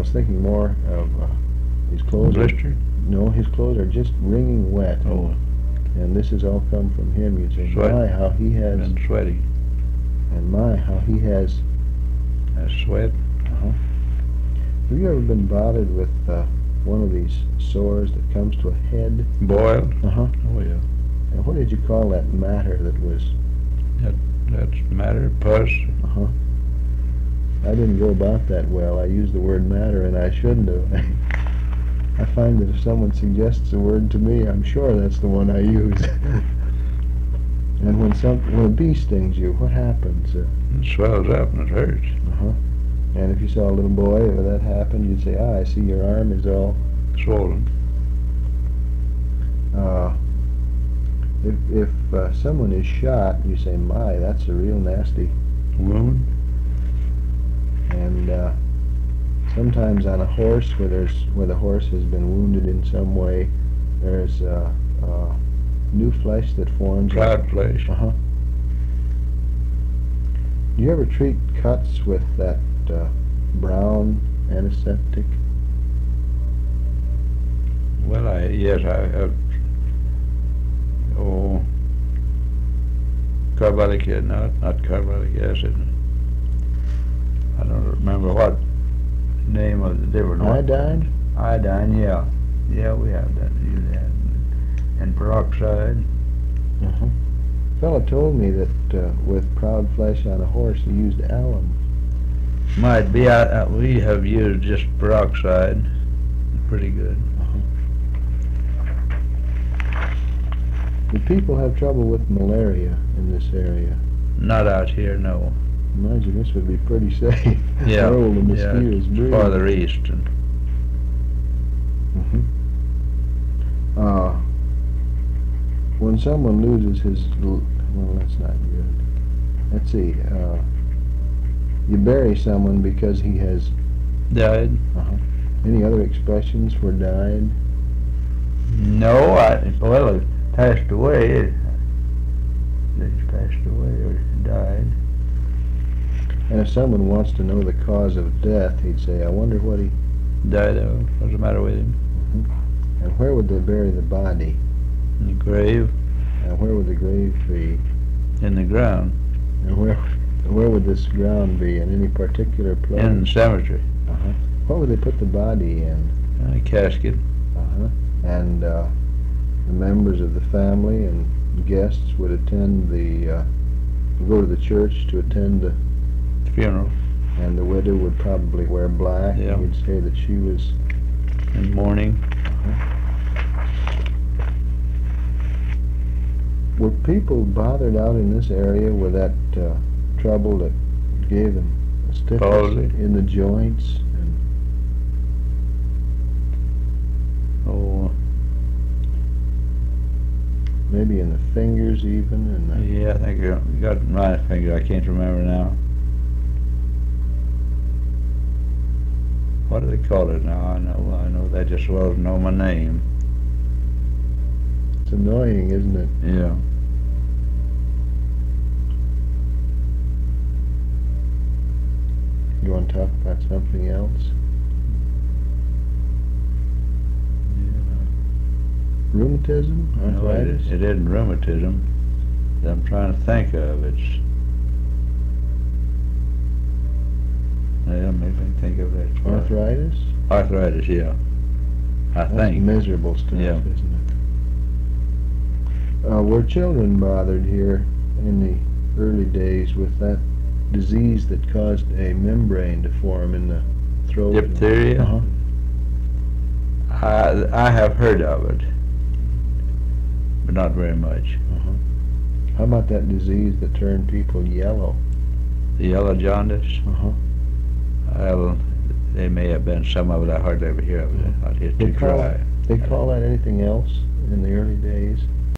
was thinking more of his clothes. Blistered? No, his clothes are just wringing wet. Oh, And this has all come from him. You'd say, Sweat. my, how he has, been sweaty. and my, how he has. That sweat. Have you ever been bothered with one of these sores that comes to a head? Boiled? Uh-huh. Oh, yeah. And what did you call that matter that was? That's matter, pus. Uh-huh. I didn't go about that well. I used the word matter, and I shouldn't have. I find that if someone suggests a word to me, I'm sure that's the one I use. And when a bee stings you, what happens? It swells up and it hurts. Uh-huh. And if you saw a little boy or that happened, you'd say, I see your arm is all Swollen. If someone is shot, you say, my, that's a real nasty. Wound? And sometimes on a horse, where the horse has been wounded in some way, there's new flesh that forms. Cloud flesh. Uh-huh. Do you ever treat cuts with that brown antiseptic? Well, yes, I have. Oh, carbolic acid, not carbolic acid. I don't remember what name of the different one. Iodine? Iodine, yeah. Yeah, we have that, use that. And peroxide. Uh-huh. A fellow told me that with proud flesh on a horse, he used alum. Might be. We have used just peroxide. Pretty good. Do people have trouble with malaria in this area? Not out here, no. Imagine this would be pretty safe. Yeah. Where all the mosquitoes Yeah, breed. farther east. And when someone loses his, well, that's not good. Let's see. You bury someone because he has. died? Any other expressions for died? No, well, it passed away. He's passed away or died. And if someone wants to know the cause of death, he'd say, I wonder what he. Died of. What's the matter with him? And where would they bury the body? In the grave. And where would the grave be? In the ground. And where would this ground be? In any particular place? In the cemetery. What would they put the body in? A casket. And the members of the family and guests would attend go to the church to attend the Funeral. And the widow would probably wear black. Yeah. And you'd say that she was in mourning. Were people bothered out in this area with that trouble that gave them a stiffness Palsy. in the joints? Oh, Maybe in the fingers even? And yeah, I think you got my finger. I can't remember now. What do they call it now? I know they just well know my name. it's annoying, isn't it? Yeah. You want to talk about something else? Rheumatism? No, Arthritis? it isn't rheumatism that I'm trying to think of. It's maybe I can think of that. Arthritis? Arthritis, yeah. I That's think. miserable stuff, Yeah. isn't it? Were children bothered here in the early days with that disease that caused a membrane to form in the throat? Diphtheria? Uh-huh. I have heard of it, but not very much. Uh-huh. How about that disease that turned people yellow? The yellow jaundice? Uh-huh. Well, there may have been some of it. I hardly ever hear of it. Out here too dry. They call that anything else in the early days?